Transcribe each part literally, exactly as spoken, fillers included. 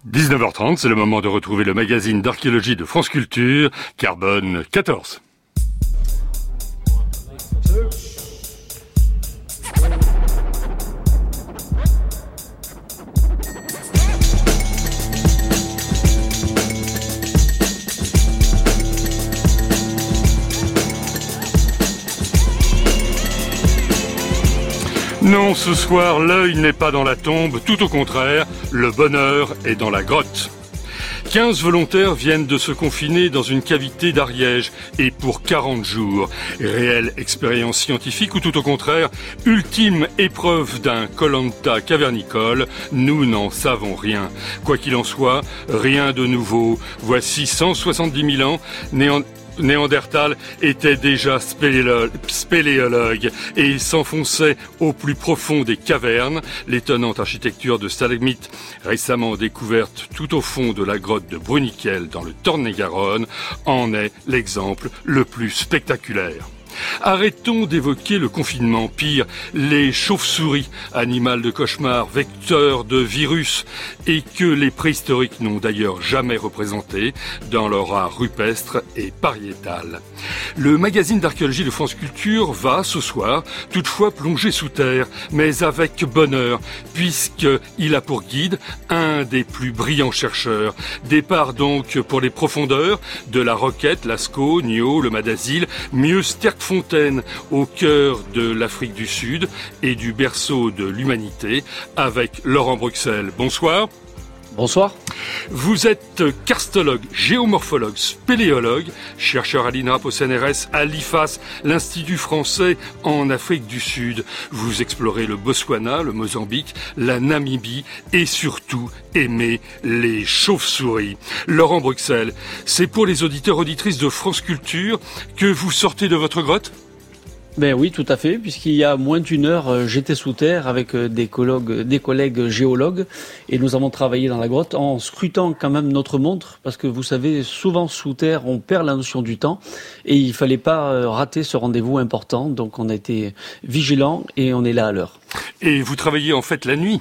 dix-neuf heures trente, c'est le moment de retrouver le magazine d'archéologie de France Culture, Carbone quatorze. Non, ce soir, l'œil n'est pas dans la tombe, tout au contraire, le bonheur est dans la grotte. quinze volontaires viennent de se confiner dans une cavité d'Ariège, et pour quarante jours. Réelle expérience scientifique ou tout au contraire, ultime épreuve d'un Koh-Lanta cavernicole, nous n'en savons rien. Quoi qu'il en soit, rien de nouveau. Voici cent soixante-dix mille ans, néant... Néandertal était déjà spéléologue et s'enfonçait au plus profond des cavernes. L'étonnante architecture de stalagmites récemment découverte tout au fond de la grotte de Bruniquel dans le Tarn-et-Garonne en est l'exemple le plus spectaculaire. Arrêtons d'évoquer le confinement. Pire, les chauves-souris, animal de cauchemar, vecteur de virus, et que les préhistoriques n'ont d'ailleurs jamais représenté dans leur art rupestre et pariétal. Le magazine d'archéologie de France Culture va, ce soir, toutefois plonger sous terre, mais avec bonheur, puisqu'il a pour guide un des plus brillants chercheurs. Départ donc pour les profondeurs de la Roquette, Lascaux, Niaux, le Madasil, mieux Sterckfontaine, au cœur de l'Afrique du Sud et du berceau de l'humanité, avec Laurent Bruxelles. Bonsoir. Bonsoir. Vous êtes karstologue, géomorphologue, spéléologue, chercheur à l'I N R A P, au C N R S, à l'I F A S, l'Institut français en Afrique du Sud. Vous explorez le Botswana, le Mozambique, la Namibie et surtout aimez les chauves-souris. Laurent Bruxelles, c'est pour les auditeurs auditrices de France Culture que vous sortez de votre grotte ? Ben oui, tout à fait, puisqu'il y a moins d'une heure, j'étais sous terre avec des collègues, des collègues géologues et nous avons travaillé dans la grotte en scrutant quand même notre montre, parce que vous savez, souvent sous terre, on perd la notion du temps et il fallait pas rater ce rendez-vous important, donc on a été vigilants et on est là à l'heure. Et vous travaillez en fait la nuit ?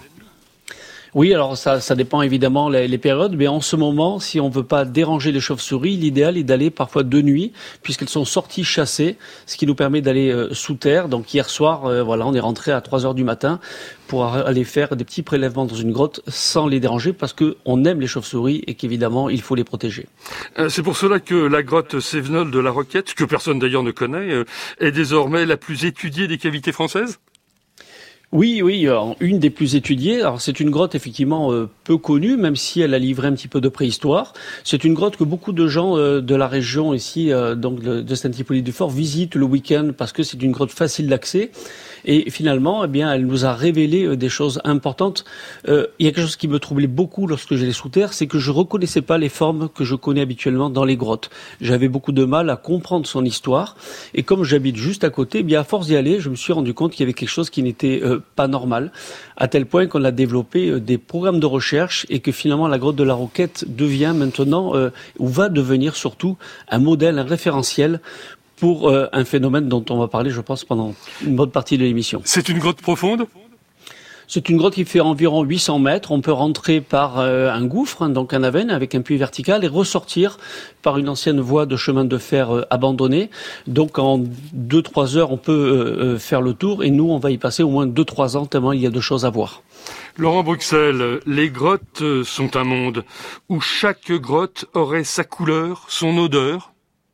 Oui, alors ça, ça dépend évidemment les, les périodes, mais en ce moment, si on veut pas déranger les chauves-souris, l'idéal est d'aller parfois de nuit, puisqu'elles sont sorties chasser, ce qui nous permet d'aller euh, sous terre. Donc hier soir, euh, voilà, on est rentré à trois heures du matin pour aller faire des petits prélèvements dans une grotte sans les déranger, parce que on aime les chauves-souris et qu'évidemment il faut les protéger. Euh, c'est pour cela que la grotte Sévenol de la Roquette, que personne d'ailleurs ne connaît, euh, est désormais la plus étudiée des cavités françaises ? Oui, oui, une des plus étudiées. Alors c'est une grotte effectivement euh, peu connue, même si elle a livré un petit peu de préhistoire. C'est une grotte que beaucoup de gens euh, de la région ici, euh, donc de, de Saint-Hippolyte-du-Fort, visitent le week-end parce que c'est une grotte facile d'accès. Et finalement, eh bien, elle nous a révélé des choses importantes. Euh, il y a quelque chose qui me troublait beaucoup lorsque j'allais sous terre, c'est que je reconnaissais pas les formes que je connais habituellement dans les grottes. J'avais beaucoup de mal à comprendre son histoire. Et comme j'habite juste à côté, eh bien, à force d'y aller, je me suis rendu compte qu'il y avait quelque chose qui n'était euh, pas normal, à tel point qu'on a développé euh, des programmes de recherche et que finalement la grotte de la Roquette devient maintenant, euh, ou va devenir surtout, un modèle, un référentiel pour euh, un phénomène dont on va parler, je pense, pendant une bonne partie de l'émission. C'est une grotte profonde ? C'est une grotte qui fait environ huit cents mètres. On peut rentrer par euh, un gouffre, hein, donc un aven avec un puits vertical, et ressortir par une ancienne voie de chemin de fer euh, abandonnée. Donc en deux trois heures, on peut euh, faire le tour, et nous, on va y passer au moins deux trois ans, tellement il y a de choses à voir. Laurent Bruxelles, les grottes sont un monde où chaque grotte aurait sa couleur, son odeur ?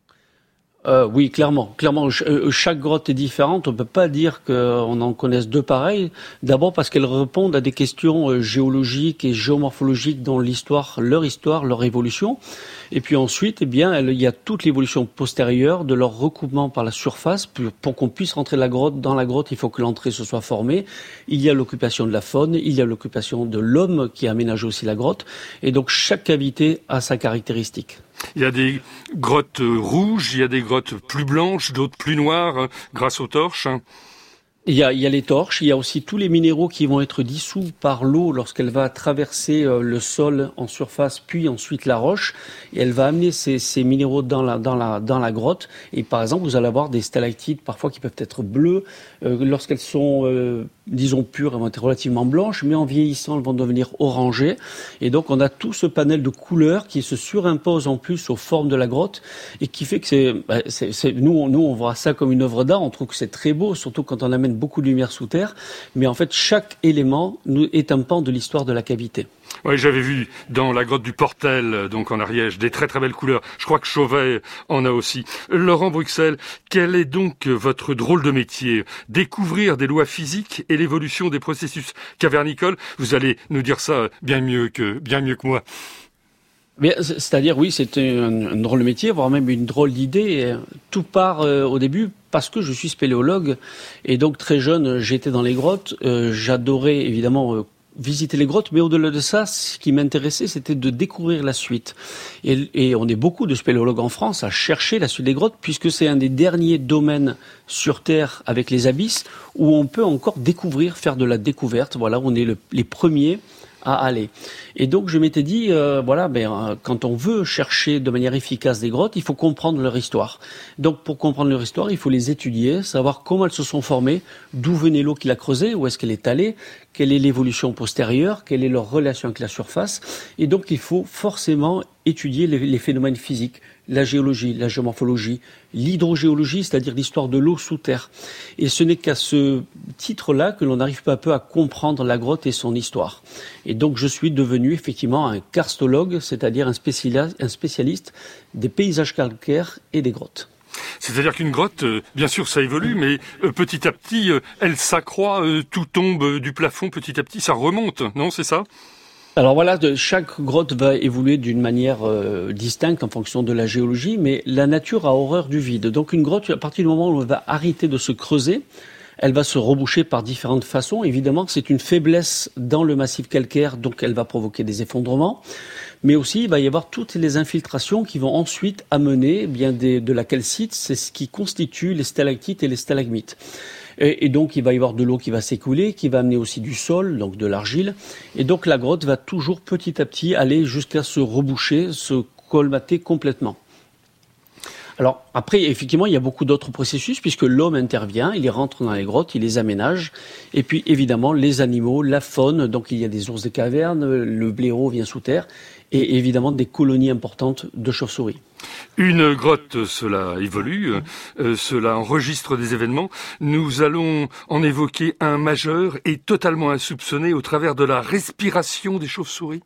Euh, oui, clairement. Clairement, chaque grotte est différente. On peut pas dire qu'on en connaisse deux pareilles. D'abord parce qu'elles répondent à des questions géologiques et géomorphologiques dans l'histoire, leur histoire, leur évolution. Et puis ensuite, eh bien, il y a toute l'évolution postérieure de leur recoupement par la surface. Pour qu'on puisse rentrer la grotte, dans la grotte, il faut que l'entrée se soit formée. Il y a l'occupation de la faune, il y a l'occupation de l'homme qui a aménagé aussi la grotte. Et donc chaque cavité a sa caractéristique. Il y a des grottes rouges, il y a des grottes plus blanches, d'autres plus noires, grâce aux torches. Il y a, il y a les torches, il y a aussi tous les minéraux qui vont être dissous par l'eau lorsqu'elle va traverser euh, le sol en surface, puis ensuite la roche, et elle va amener ces, ces minéraux dans la, dans la, dans la grotte. Et par exemple, vous allez avoir des stalactites parfois qui peuvent être bleues. Euh, lorsqu'elles sont, euh, disons, pures, elles vont être relativement blanches, mais en vieillissant, elles vont devenir orangées. Et donc, on a tout ce panel de couleurs qui se surimpose en plus aux formes de la grotte, et qui fait que c'est, bah, c'est, c'est nous, on, nous, on voit ça comme une œuvre d'art. On trouve que c'est très beau, surtout quand on amène beaucoup de lumière sous terre, mais en fait chaque élément est un pan de l'histoire de la cavité. Oui, j'avais vu dans la grotte du Portel, donc en Ariège, des très très belles couleurs. Je crois que Chauvet en a aussi. Laurent Bruxelles, quel est donc votre drôle de métier? Découvrir des lois physiques et l'évolution des processus cavernicoles. Vous allez nous dire ça bien mieux que bien mieux que moi. Mais, c'est-à-dire, oui, c'est un, un drôle de métier, voire même une drôle d'idée. Tout part euh, au début parce que je suis spéléologue, et donc très jeune, j'étais dans les grottes. Euh, j'adorais évidemment euh, visiter les grottes, mais au-delà de ça, ce qui m'intéressait, c'était de découvrir la suite. Et, et on est beaucoup de spéléologues en France à chercher la suite des grottes, puisque c'est un des derniers domaines sur Terre avec les abysses où on peut encore découvrir, faire de la découverte. Voilà, on est le, les premiers à aller. Et donc je m'étais dit, euh, voilà, ben, euh, quand on veut chercher de manière efficace des grottes, il faut comprendre leur histoire. Donc pour comprendre leur histoire, il faut les étudier, savoir comment elles se sont formées, d'où venait l'eau qui l'a creusée, où est-ce qu'elle est allée, quelle est l'évolution postérieure, quelle est leur relation avec la surface. Et donc il faut forcément étudier les, les phénomènes physiques, la géologie, la géomorphologie, l'hydrogéologie, c'est-à-dire l'histoire de l'eau sous terre. Et ce n'est qu'à ce titre-là que l'on arrive peu à peu à comprendre la grotte et son histoire. Et donc je suis devenu effectivement un karstologue, c'est-à-dire un spécialiste, un spécialiste des paysages calcaires et des grottes. C'est-à-dire qu'une grotte, euh, bien sûr, ça évolue, mais euh, petit à petit, euh, elle s'accroît, euh, tout tombe euh, du plafond, petit à petit, ça remonte, non, c'est ça ? Alors voilà, de, chaque grotte va évoluer d'une manière euh, distincte en fonction de la géologie, mais la nature a horreur du vide. Donc une grotte, à partir du moment où elle va arrêter de se creuser, elle va se reboucher par différentes façons. Évidemment, c'est une faiblesse dans le massif calcaire, donc elle va provoquer des effondrements. Mais aussi, il va y avoir toutes les infiltrations qui vont ensuite amener eh bien des, de la calcite, c'est ce qui constitue les stalactites et les stalagmites. Et, et donc, il va y avoir de l'eau qui va s'écouler, qui va amener aussi du sol, donc de l'argile. Et donc, la grotte va toujours petit à petit aller jusqu'à se reboucher, se colmater complètement. Alors après, effectivement, il y a beaucoup d'autres processus puisque l'homme intervient, il rentre dans les grottes, il les aménage. Et puis évidemment, les animaux, la faune, donc il y a des ours de caverne, le blaireau vient sous terre, et évidemment des colonies importantes de chauves-souris. Une grotte, cela évolue, euh, cela enregistre des événements. Nous allons en évoquer un majeur et totalement insoupçonné au travers de la respiration des chauves-souris.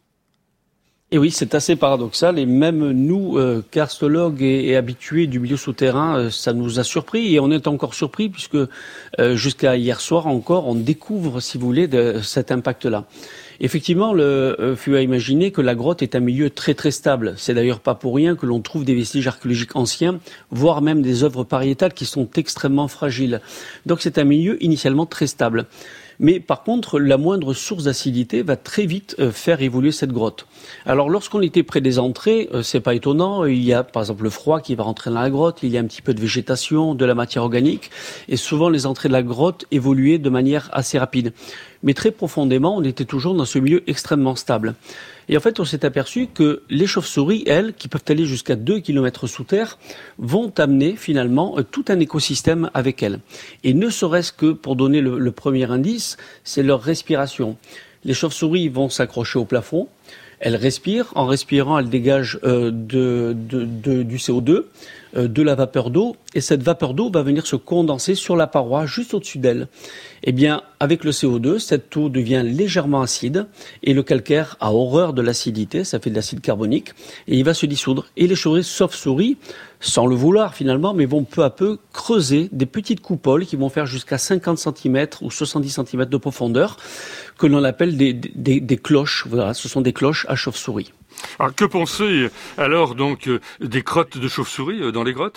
Et oui, c'est assez paradoxal, et même nous, euh, karstologues et, et habitués du milieu souterrain, euh, ça nous a surpris, et on est encore surpris puisque euh, jusqu'à hier soir encore, on découvre, si vous voulez, de cet impact-là. Effectivement, le euh, fut à imaginer que la grotte est un milieu très très stable. C'est d'ailleurs pas pour rien que l'on trouve des vestiges archéologiques anciens, voire même des œuvres pariétales qui sont extrêmement fragiles. Donc c'est un milieu initialement très stable. Mais par contre, la moindre source d'acidité va très vite euh, faire évoluer cette grotte. Alors lorsqu'on était près des entrées, euh, c'est pas étonnant, il y a par exemple le froid qui va rentrer dans la grotte, il y a un petit peu de végétation, de la matière organique, et souvent les entrées de la grotte évoluaient de manière assez rapide. Mais très profondément, on était toujours dans ce milieu extrêmement stable. Et en fait, on s'est aperçu que les chauves-souris, elles, qui peuvent aller jusqu'à deux kilomètres sous terre, vont amener finalement tout un écosystème avec elles. Et ne serait-ce que, pour donner le, le premier indice, c'est leur respiration. Les chauves-souris vont s'accrocher au plafond, elles respirent, en respirant, elles dégagent euh, de, de, de, du C O deux, euh, de la vapeur d'eau, et cette vapeur d'eau va venir se condenser sur la paroi juste au-dessus d'elle. Eh bien, avec le C O deux, cette eau devient légèrement acide, et le calcaire a horreur de l'acidité, ça fait de l'acide carbonique, et il va se dissoudre. Et les chauves-souris, sans le vouloir finalement, mais vont peu à peu creuser des petites coupoles qui vont faire jusqu'à cinquante centimètres ou soixante-dix centimètres de profondeur, que l'on appelle des, des, des cloches. Voilà, ce sont des cloches à chauves-souris. Alors, que penser alors donc des crottes de chauves-souris dans les grottes ?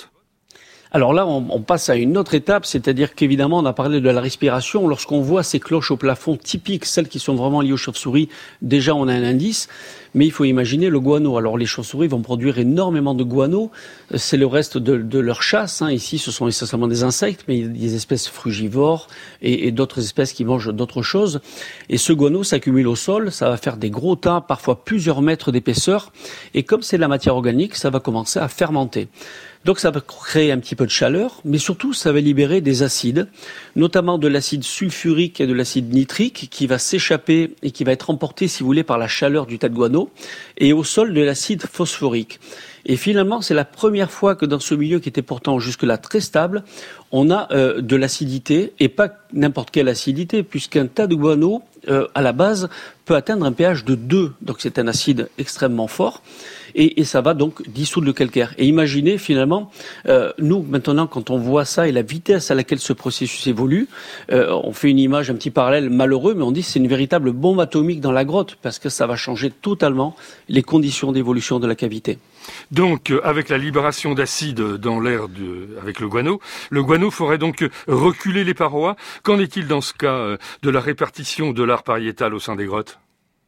Alors là, on, on passe à une autre étape, c'est-à-dire qu'évidemment, on a parlé de la respiration. Lorsqu'on voit ces cloches au plafond typiques, celles qui sont vraiment liées aux chauves-souris, déjà on a un indice. Mais il faut imaginer le guano. Alors les chauves-souris vont produire énormément de guano. C'est le reste de, de leur chasse. Hein. Ici, ce sont essentiellement des insectes, mais il y a des espèces frugivores et, et d'autres espèces qui mangent d'autres choses. Et ce guano s'accumule au sol. Ça va faire des gros tas, parfois plusieurs mètres d'épaisseur. Et comme c'est de la matière organique, ça va commencer à fermenter. Donc ça va créer un petit peu de chaleur, mais surtout ça va libérer des acides, notamment de l'acide sulfurique et de l'acide nitrique qui va s'échapper et qui va être emporté, si vous voulez, par la chaleur du tas de guano, et au sol de l'acide phosphorique. Et finalement, c'est la première fois que dans ce milieu qui était pourtant jusque-là très stable, on a euh, de l'acidité, et pas n'importe quelle acidité, puisqu'un tas de guano, euh, à la base, peut atteindre un pH de deux. Donc c'est un acide extrêmement fort, et, et ça va donc dissoudre le calcaire. Et imaginez finalement, euh, nous maintenant, quand on voit ça et la vitesse à laquelle ce processus évolue, euh, on fait une image un petit parallèle malheureux, mais on dit que c'est une véritable bombe atomique dans la grotte, parce que ça va changer totalement les conditions d'évolution de la cavité. Donc, avec la libération d'acide dans l'air de, avec le guano, le guano ferait donc reculer les parois. Qu'en est-il dans ce cas de la répartition de l'art pariétal au sein des grottes ?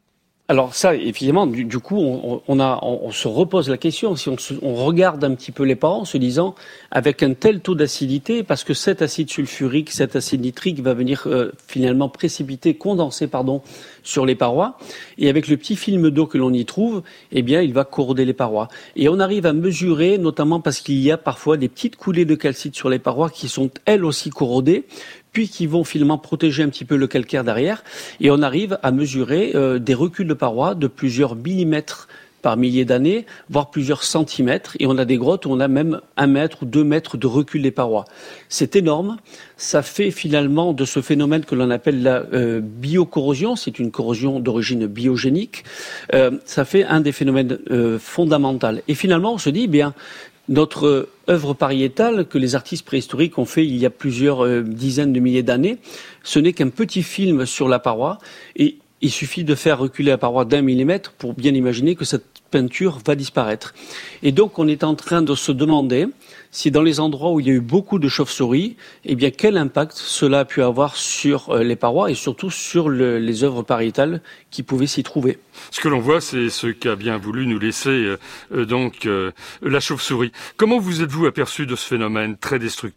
Alors ça, évidemment, du, du coup, on, on, a, on, on se repose la question. Si on, se, on regarde un petit peu les parois en se disant, avec un tel taux d'acidité, parce que cet acide sulfurique, cet acide nitrique va venir euh, finalement précipiter, condenser, pardon, sur les parois, et avec le petit film d'eau que l'on y trouve, eh bien, il va corroder les parois. Et on arrive à mesurer, notamment parce qu'il y a parfois des petites coulées de calcite sur les parois qui sont elles aussi corrodées, puis qui vont finalement protéger un petit peu le calcaire derrière, et on arrive à mesurer euh, des reculs de parois de plusieurs millimètres par milliers d'années, voire plusieurs centimètres, et on a des grottes où on a même un mètre ou deux mètres de recul des parois. C'est énorme, ça fait finalement de ce phénomène que l'on appelle la euh, biocorrosion, c'est une corrosion d'origine biogénique, euh, ça fait un des phénomènes euh, fondamentaux. Et finalement, on se dit, eh bien, notre œuvre pariétale que les artistes préhistoriques ont fait il y a plusieurs euh, dizaines de milliers d'années, ce n'est qu'un petit film sur la paroi, et il suffit de faire reculer la paroi d'un millimètre pour bien imaginer que cette peinture va disparaître. Et donc on est en train de se demander si dans les endroits où il y a eu beaucoup de chauves-souris, eh bien quel impact cela a pu avoir sur les parois et surtout sur le, les œuvres pariétales qui pouvaient s'y trouver. Ce que l'on voit, c'est ce qu'a bien voulu nous laisser euh, donc euh, la chauve-souris. Comment vous êtes-vous aperçu de ce phénomène très destructif ?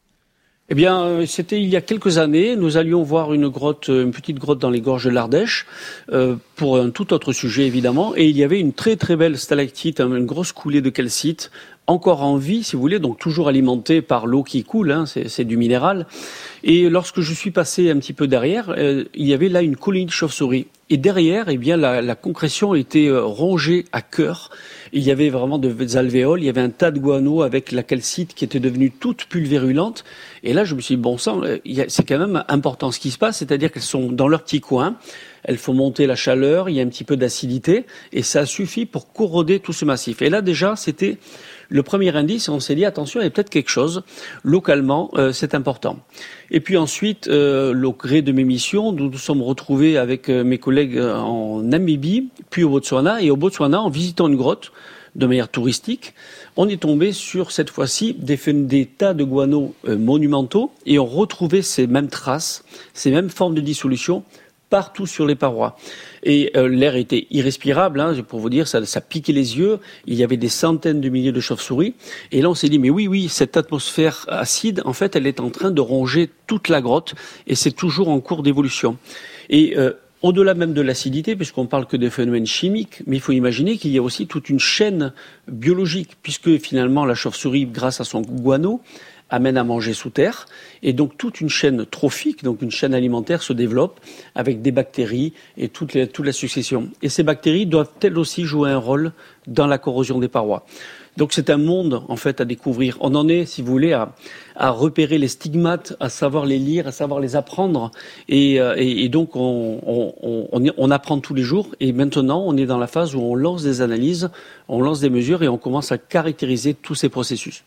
Eh bien, c'était il y a quelques années. Nous allions voir une grotte, une petite grotte dans les gorges de l'Ardèche, euh, pour un tout autre sujet évidemment. Et il y avait une très très belle stalactite, une grosse coulée de calcite, encore en vie, si vous voulez, donc toujours alimentée par l'eau qui coule. Hein, c'est, c'est du minéral. Et lorsque je suis passé un petit peu derrière, euh, il y avait là une colonie de chauves-souris. Et derrière, eh bien, la, la concrétion était euh, rongée à cœur. Il y avait vraiment des alvéoles, il y avait un tas de guano avec la calcite qui était devenue toute pulvérulente. Et là, je me suis dit, bon sang, c'est quand même important ce qui se passe, c'est-à-dire qu'elles sont dans leur petit coin, elles font monter la chaleur, il y a un petit peu d'acidité, et ça suffit pour corroder tout ce massif. Et là, déjà, c'était le premier indice, on s'est dit, attention, il y a peut-être quelque chose, localement, euh, c'est important. Et puis ensuite, euh, au gré de mes missions, nous nous sommes retrouvés avec euh, mes collègues en Namibie, puis au Botswana, et au Botswana, en visitant une grotte, de manière touristique, on est tombé sur, cette fois-ci, des, des tas de guano euh, monumentaux, et on retrouvait ces mêmes traces, ces mêmes formes de dissolution, partout sur les parois. Et euh, l'air était irrespirable, hein, pour vous dire, ça, ça piquait les yeux, il y avait des centaines de milliers de chauves-souris, et là on s'est dit, mais oui, oui, cette atmosphère acide, en fait, elle est en train de ronger toute la grotte, et c'est toujours en cours d'évolution. Et euh, au-delà même de l'acidité, puisqu'on parle que des phénomènes chimiques, mais il faut imaginer qu'il y a aussi toute une chaîne biologique, puisque finalement la chauve-souris, grâce à son guano, amène à manger sous terre, et donc toute une chaîne trophique, donc une chaîne alimentaire se développe avec des bactéries et toute, les, toute la succession. Et ces bactéries doivent elles aussi jouer un rôle dans la corrosion des parois. Donc c'est un monde en fait à découvrir. On en est, si vous voulez, à, à repérer les stigmates, à savoir les lire, à savoir les apprendre, et, et, et donc on, on, on, on apprend tous les jours. Et maintenant, on est dans la phase où on lance des analyses, on lance des mesures et on commence à caractériser tous ces processus.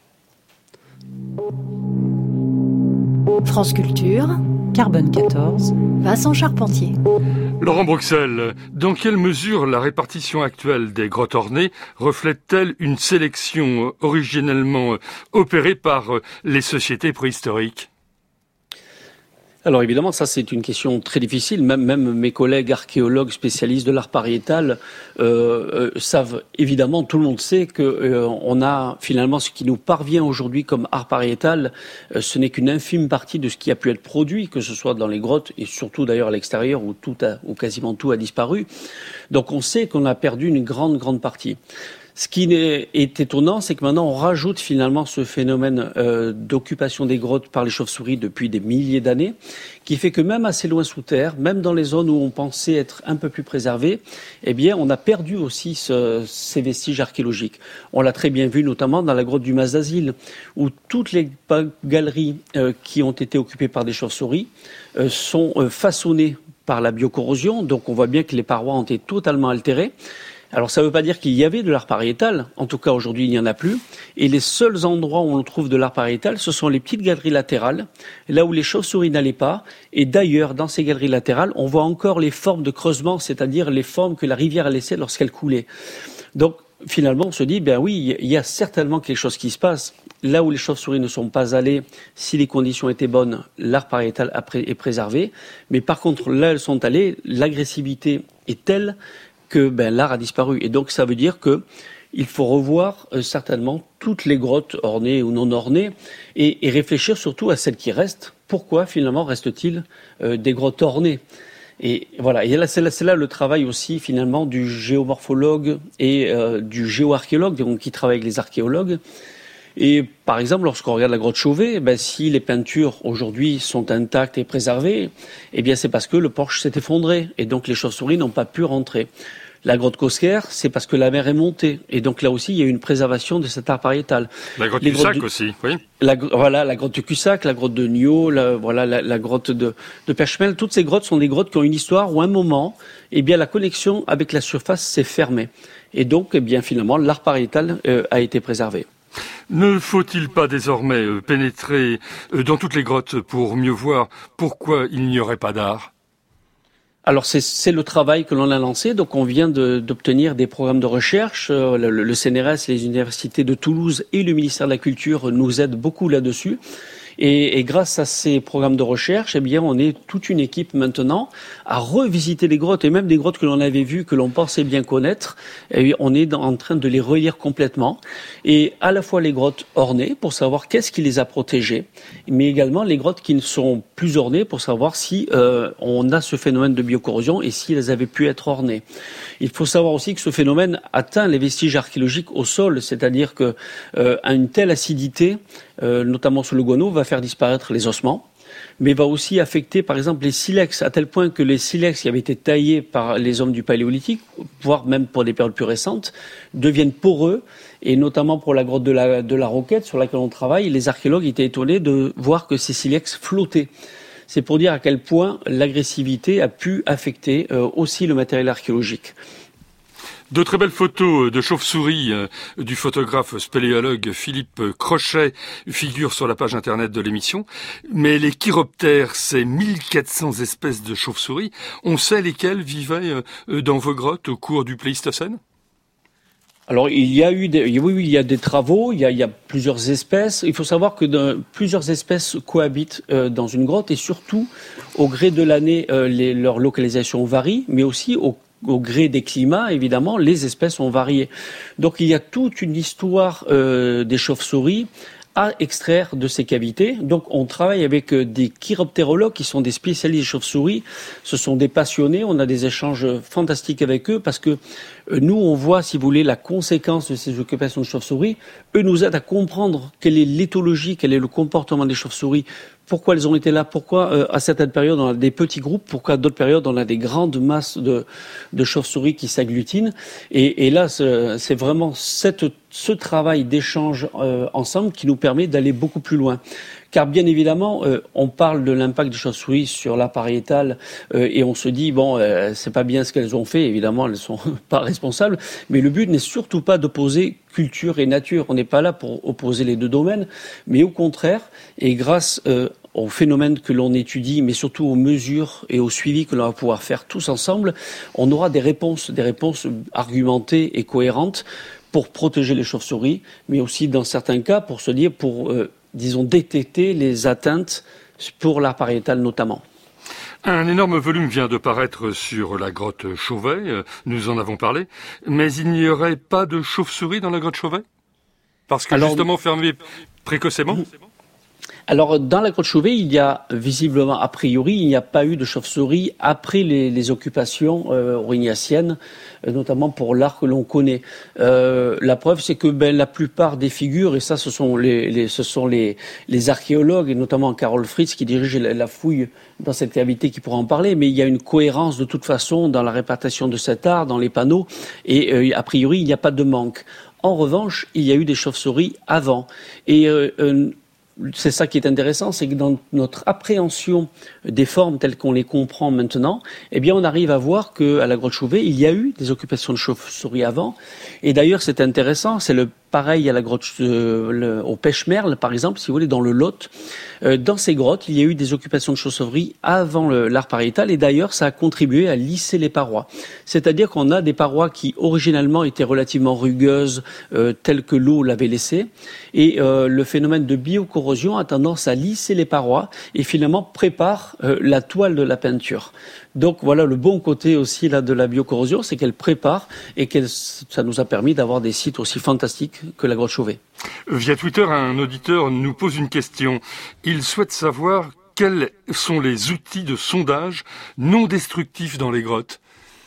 France Culture, Carbone quatorze, Vincent Charpentier. Laurent Bruxelles, dans quelle mesure la répartition actuelle des grottes ornées reflète-t-elle une sélection originellement opérée par les sociétés préhistoriques ? Alors évidemment, ça c'est une question très difficile. Même, même mes collègues archéologues spécialistes de l'art pariétal euh, euh, savent évidemment, tout le monde sait que euh, on a finalement ce qui nous parvient aujourd'hui comme art pariétal, euh, ce n'est qu'une infime partie de ce qui a pu être produit, que ce soit dans les grottes et surtout d'ailleurs à l'extérieur où tout a, où quasiment tout a disparu. Donc on sait qu'on a perdu une grande grande partie. Ce qui est étonnant, c'est que maintenant on rajoute finalement ce phénomène euh, d'occupation des grottes par les chauves-souris depuis des milliers d'années, qui fait que même assez loin sous terre, même dans les zones où on pensait être un peu plus préservées, eh bien on a perdu aussi ce, ces vestiges archéologiques. On l'a très bien vu notamment dans la grotte du Mas d'Asile, où toutes les galeries euh, qui ont été occupées par des chauves-souris euh, sont euh, façonnées par la biocorrosion, donc on voit bien que les parois ont été totalement altérées. Alors ça ne veut pas dire qu'il y avait de l'art pariétal, en tout cas aujourd'hui il n'y en a plus, et les seuls endroits où on trouve de l'art pariétal, ce sont les petites galeries latérales, là où les chauves-souris n'allaient pas, et d'ailleurs dans ces galeries latérales, on voit encore les formes de creusement, c'est-à-dire les formes que la rivière a laissées lorsqu'elle coulait. Donc finalement on se dit, ben oui, il y a certainement quelque chose qui se passe. Là où les chauves-souris ne sont pas allées, si les conditions étaient bonnes, l'art pariétal est préservé, mais par contre là elles sont allées, l'agressivité est telle que ben, l'art a disparu. Et donc ça veut dire que il faut revoir euh, certainement toutes les grottes ornées ou non ornées et, et réfléchir surtout à celles qui restent. Pourquoi finalement reste-t-il euh, des grottes ornées ? Et voilà, et là c'est, là c'est là le travail aussi finalement du géomorphologue et euh, du géoarchéologue, donc qui travaille avec les archéologues. Et par exemple, lorsqu'on regarde la grotte Chauvet, ben, si les peintures aujourd'hui sont intactes et préservées, eh bien c'est parce que le porche s'est effondré et donc les chauves-souris n'ont pas pu rentrer. La grotte Cosquer, c'est parce que la mer est montée et donc là aussi il y a eu une préservation de cet art pariétal. La grotte du Cussac de... aussi, oui. La, voilà, la grotte de Cussac, la grotte de Niaux, la, voilà, la, la grotte de, de Perchemel. Toutes ces grottes sont des grottes qui ont une histoire où à un moment, eh bien la connexion avec la surface s'est fermée et donc eh bien finalement l'art pariétal euh, a été préservé. Ne faut-il pas désormais pénétrer dans toutes les grottes pour mieux voir pourquoi il n'y aurait pas d'art ? Alors c'est, c'est le travail que l'on a lancé, donc on vient de, d'obtenir des programmes de recherche, le, le C N R S, les universités de Toulouse et le ministère de la Culture nous aident beaucoup là-dessus. Et, et grâce à ces programmes de recherche, eh bien, on est toute une équipe maintenant à revisiter les grottes et même des grottes que l'on avait vues, que l'on pensait bien connaître. Et on est dans, en train de les relire complètement. Et à la fois les grottes ornées pour savoir qu'est-ce qui les a protégées, mais également les grottes qui ne sont plus ornées pour savoir si euh, on a ce phénomène de biocorrosion et si elles avaient pu être ornées. Il faut savoir aussi que ce phénomène atteint les vestiges archéologiques au sol, c'est-à-dire que euh, à une telle acidité, euh, notamment sur le guano, va faire disparaître les ossements, mais va aussi affecter par exemple les silex, à tel point que les silex qui avaient été taillés par les hommes du Paléolithique, voire même pour des périodes plus récentes, deviennent poreux, et notamment pour la grotte de la, de la Roquette sur laquelle on travaille, les archéologues étaient étonnés de voir que ces silex flottaient. C'est pour dire à quel point l'agressivité a pu affecter euh, aussi le matériel archéologique. De très belles photos de chauves-souris euh, du photographe spéléologue Philippe Crochet figurent sur la page internet de l'émission. Mais les chiroptères, ces mille quatre cents espèces de chauves-souris, on sait lesquelles vivaient euh, dans vos grottes au cours du Pléistocène ? Alors il y a eu des, oui, oui, il y a des travaux, il y a, il y a plusieurs espèces. Il faut savoir que de, plusieurs espèces cohabitent euh, dans une grotte et surtout au gré de l'année, euh, les, leur localisation varie, mais aussi au Au gré des climats, évidemment, les espèces ont varié. Donc il y a toute une histoire euh, des chauves-souris à extraire de ces cavités. Donc on travaille avec des chiroptérologues qui sont des spécialistes des chauves-souris. Ce sont des passionnés, on a des échanges fantastiques avec eux parce que nous on voit, si vous voulez, la conséquence de ces occupations de chauves-souris. Eux nous aident à comprendre quelle est l'éthologie, quel est le comportement des chauves-souris, pourquoi elles ont été là, pourquoi euh, à certaines périodes on a des petits groupes, pourquoi à d'autres périodes on a des grandes masses de, de chauves-souris qui s'agglutinent. Et, et là, c'est, c'est vraiment cette, ce travail d'échange euh, ensemble qui nous permet d'aller beaucoup plus loin. Car bien évidemment, euh, on parle de l'impact des chauves-souris sur l'art pariétal euh, et on se dit, bon, euh, c'est pas bien ce qu'elles ont fait, évidemment, elles sont pas responsables, mais le but n'est surtout pas d'opposer culture et nature. On n'est pas là pour opposer les deux domaines, mais au contraire, et grâce euh, aux phénomènes que l'on étudie, mais surtout aux mesures et au suivi que l'on va pouvoir faire tous ensemble, on aura des réponses, des réponses argumentées et cohérentes pour protéger les chauves-souris, mais aussi dans certains cas pour se dire, pour, euh, disons, détecter les atteintes pour l'arbre pariétal notamment. Un énorme volume vient de paraître sur la grotte Chauvet, nous en avons parlé, mais il n'y aurait pas de chauves-souris dans la grotte Chauvet ? Parce que Alors, justement fermée précocement ? Alors, dans la grotte Chauvet, il y a visiblement, a priori, il n'y a pas eu de chauve-souris après les, les occupations euh, aurignaciennes, euh, notamment pour l'art que l'on connaît. Euh, la preuve, c'est que ben, la plupart des figures, et ça, ce sont les, les, ce sont les, les archéologues, et notamment Carol Fritz, qui dirige la, la fouille dans cette cavité, qui pourra en parler, mais il y a une cohérence de toute façon dans la répartition de cet art, dans les panneaux, et euh, a priori, il n'y a pas de manque. En revanche, il y a eu des chauves-souris avant. Et euh, euh, c'est ça qui est intéressant, c'est que dans notre appréhension des formes telles qu'on les comprend maintenant, eh bien, on arrive à voir qu'à la grotte Chauvet, il y a eu des occupations de chauves-souris avant. Et d'ailleurs, c'est intéressant, c'est le pareil à la grotte, euh, le, au Pêche-Merle, par exemple, si vous voulez, dans le Lot. Euh, dans ces grottes, il y a eu des occupations de chauves-souris avant le, l'art pariétal, et d'ailleurs, ça a contribué à lisser les parois. C'est-à-dire qu'on a des parois qui, originalement, étaient relativement rugueuses, euh, telles que l'eau l'avait laissé, et euh, le phénomène de biocorrosion a tendance à lisser les parois, et finalement prépare euh, la toile de la peinture. Donc voilà le bon côté aussi là de la biocorrosion, c'est qu'elle prépare et qu'elle, ça nous a permis d'avoir des sites aussi fantastiques que la grotte Chauvet. Via Twitter, un auditeur nous pose une question. Il souhaite savoir quels sont les outils de sondage non destructifs dans les grottes.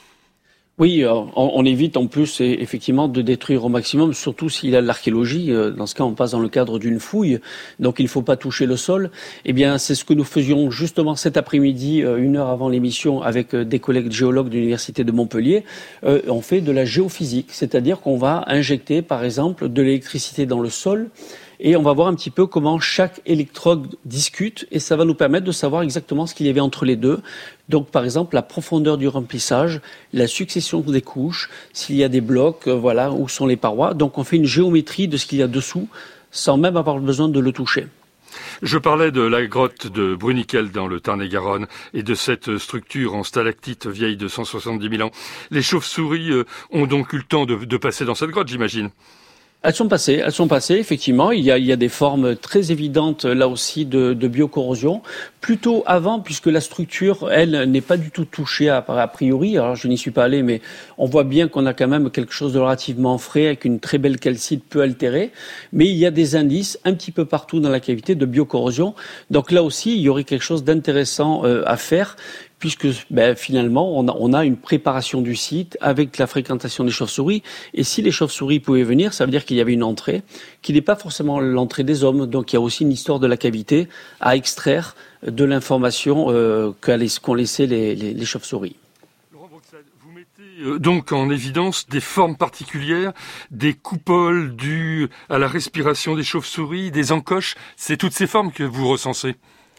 Oui, on, on évite en plus effectivement de détruire au maximum, surtout s'il y a de l'archéologie. Dans ce cas, on passe dans le cadre d'une fouille, donc il ne faut pas toucher le sol. Eh bien, c'est ce que nous faisions justement cet après-midi, une heure avant l'émission, avec des collègues géologues de l'Université de Montpellier. Euh, on fait de la géophysique, c'est-à-dire qu'on va injecter, par exemple, de l'électricité dans le sol, et on va voir un petit peu comment chaque électrode discute, et ça va nous permettre de savoir exactement ce qu'il y avait entre les deux. Donc, par exemple, la profondeur du remplissage, la succession des couches, s'il y a des blocs, euh, voilà, où sont les parois. Donc, on fait une géométrie de ce qu'il y a dessous, sans même avoir besoin de le toucher. Je parlais de la grotte de Bruniquel dans le Tarn-et-Garonne et de cette structure en stalactite vieille de cent soixante-dix mille ans. Les chauves-souris euh, ont donc eu le temps de, de passer dans cette grotte, j'imagine. Elles sont passées, elles sont passées, effectivement. Il y a, il y a des formes très évidentes, là aussi, de, de biocorrosion. Plutôt avant, puisque la structure, elle, n'est pas du tout touchée a, a priori. Alors, je n'y suis pas allé, mais on voit bien qu'on a quand même quelque chose de relativement frais, avec une très belle calcite peu altérée. Mais il y a des indices un petit peu partout dans la cavité de biocorrosion. Donc là aussi, il y aurait quelque chose d'intéressant euh, à faire, puisque ben, finalement, on a, on a une préparation du site avec la fréquentation des chauves-souris. Et si les chauves-souris pouvaient venir, ça veut dire qu'il y avait une entrée, qui n'est pas forcément l'entrée des hommes. Donc il y a aussi une histoire de la cavité à extraire de l'information euh, qu'ont laissé les, les, les chauves-souris. Laurent Bruxelles, vous mettez donc en évidence des formes particulières, des coupoles dues à la respiration des chauves-souris, des encoches. C'est toutes ces formes que vous recensez.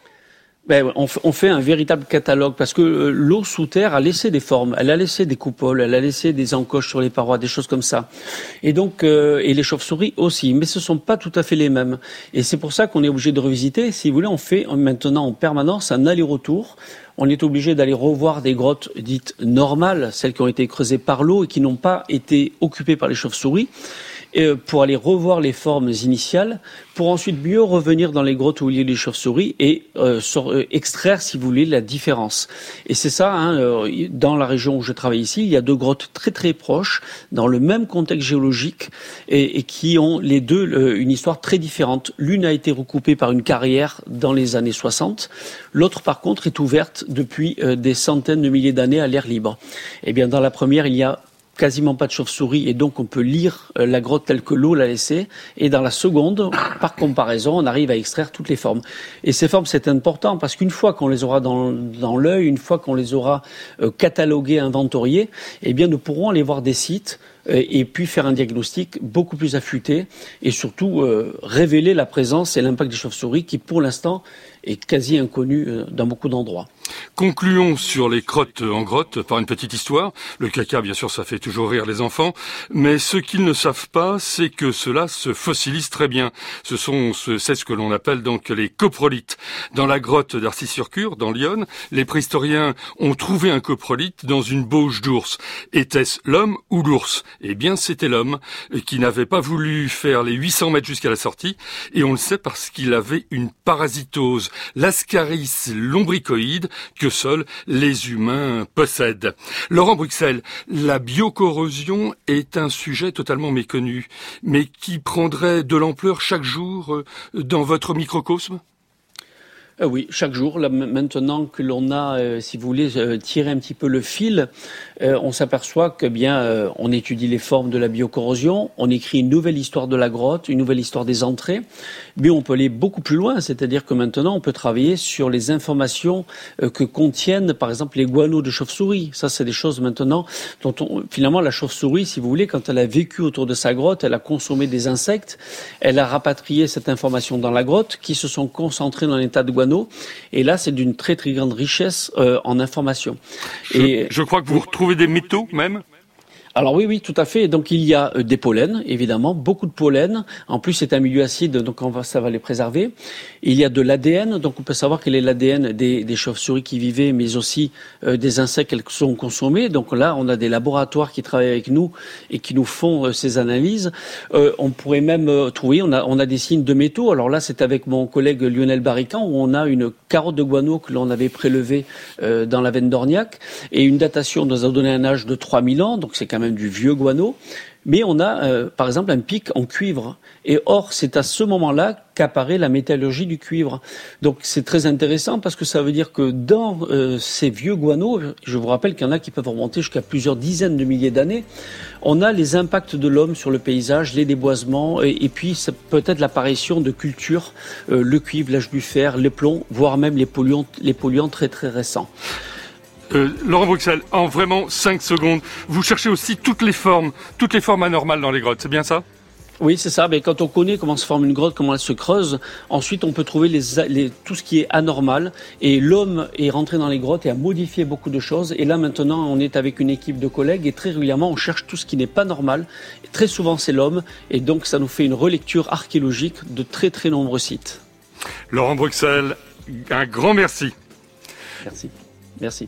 Ben, on, f- on fait un véritable catalogue parce que euh, l'eau sous terre a laissé des formes, elle a laissé des coupoles, elle a laissé des encoches sur les parois, des choses comme ça. Et donc, euh, et les chauves-souris aussi, mais ce sont pas tout à fait les mêmes. Et c'est pour ça qu'on est obligé de revisiter. Si vous voulez, on fait maintenant en permanence un aller-retour. On est obligé d'aller revoir des grottes dites normales, celles qui ont été creusées par l'eau et qui n'ont pas été occupées par les chauves-souris, et pour aller revoir les formes initiales, pour ensuite mieux revenir dans les grottes où il y a les chauves-souris et euh, sur, euh, extraire, si vous voulez, la différence. Et c'est ça, hein, euh, dans la région où je travaille ici, il y a deux grottes très très proches, dans le même contexte géologique, et, et qui ont les deux euh, une histoire très différente. L'une a été recoupée par une carrière dans les années soixante, l'autre par contre est ouverte depuis euh, des centaines de milliers d'années à l'air libre. Eh bien, dans la première, il y a quasiment pas de chauve-souris et donc on peut lire euh, la grotte telle que l'eau l'a laissée. Et dans la seconde, par comparaison, on arrive à extraire toutes les formes. Et ces formes, c'est important parce qu'une fois qu'on les aura dans, dans l'œil, une fois qu'on les aura euh, cataloguées, inventoriées, eh bien nous pourrons aller voir des sites et puis faire un diagnostic beaucoup plus affûté et surtout euh, révéler la présence et l'impact des chauves-souris qui, pour l'instant, est quasi inconnu euh, dans beaucoup d'endroits. Concluons sur les crottes en grotte par une petite histoire. Le caca, bien sûr, ça fait toujours rire les enfants, mais ce qu'ils ne savent pas, c'est que cela se fossilise très bien. Ce sont, c'est ce que l'on appelle donc les coprolites. Dans la grotte d'Arcy-sur-Cure, dans l'Yonne, les préhistoriens ont trouvé un coprolite dans une bauge d'ours. Était-ce l'homme ou l'ours? Eh bien, c'était l'homme qui n'avait pas voulu faire les huit cents mètres jusqu'à la sortie, et on le sait parce qu'il avait une parasitose, l'ascaris lombricoïde, que seuls les humains possèdent. Laurent Bruxelles, la biocorrosion est un sujet totalement méconnu, mais qui prendrait de l'ampleur chaque jour dans votre microcosme ? Euh, oui, chaque jour. Là, maintenant que l'on a, euh, si vous voulez, euh, tiré un petit peu le fil, euh, on s'aperçoit que bien, euh, on étudie les formes de la biocorrosion, on écrit une nouvelle histoire de la grotte, une nouvelle histoire des entrées, mais on peut aller beaucoup plus loin. C'est-à-dire que maintenant, on peut travailler sur les informations euh, que contiennent, par exemple, les guanos de chauve-souris. Ça, c'est des choses maintenant dont on, finalement, la chauve-souris, si vous voulez, quand elle a vécu autour de sa grotte, elle a consommé des insectes, elle a rapatrié cette information dans la grotte, qui se sont concentrés dans l'état de guano. Et là, c'est d'une très très grande richesse euh, en information. Je, Et je crois que vous retrouvez des métaux même. Alors oui, oui, tout à fait. Donc il y a euh, des pollens, évidemment, beaucoup de pollen. En plus, c'est un milieu acide, donc on va, ça va les préserver. Il y a de l'A D N, donc on peut savoir quel est l'A D N des, des chauves-souris qui vivaient, mais aussi euh, des insectes qu'elles sont consommés. Donc là, on a des laboratoires qui travaillent avec nous et qui nous font euh, ces analyses. Euh, on pourrait même euh, trouver, on a, on a des signes de métaux. Alors là, c'est avec mon collègue Lionel Barrican où on a une carotte de guano que l'on avait prélevée euh, dans la veine d'Orniac et une datation nous a donné un âge de trois mille ans, donc c'est quand même du vieux guano, mais on a euh, par exemple un pic en cuivre. Et or, c'est à ce moment-là qu'apparaît la métallurgie du cuivre. Donc c'est très intéressant parce que ça veut dire que dans euh, ces vieux guanos, je vous rappelle qu'il y en a qui peuvent remonter jusqu'à plusieurs dizaines de milliers d'années, on a les impacts de l'homme sur le paysage, les déboisements, et, et puis c'est peut-être l'apparition de cultures, euh, le cuivre, l'âge du fer, les plombs, voire même les polluants, les polluants très très récents. Euh, Laurent Bruxelles, en vraiment cinq secondes, vous cherchez aussi toutes les formes, toutes les formes anormales dans les grottes, c'est bien ça ? Oui, c'est ça. Mais quand on connaît comment se forme une grotte, comment elle se creuse, ensuite on peut trouver les, les, tout ce qui est anormal. Et l'homme est rentré dans les grottes et a modifié beaucoup de choses. Et là maintenant, on est avec une équipe de collègues et très régulièrement, on cherche tout ce qui n'est pas normal. Et très souvent, c'est l'homme. Et donc, ça nous fait une relecture archéologique de très très nombreux sites. Laurent Bruxelles, un grand merci. Merci. Merci.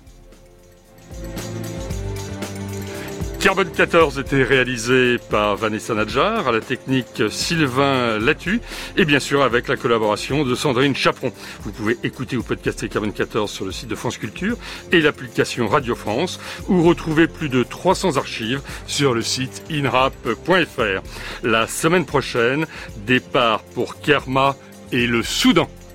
Carbone quatorze était réalisé par Vanessa Nadjar, à la technique Sylvain Latu, et bien sûr avec la collaboration de Sandrine Chaperon. Vous pouvez écouter ou podcaster Carbone quatorze sur le site de France Culture et l'application Radio France, ou retrouver plus de trois cents archives sur le site inrap point f r. La semaine prochaine, départ pour Kerma et le Soudan.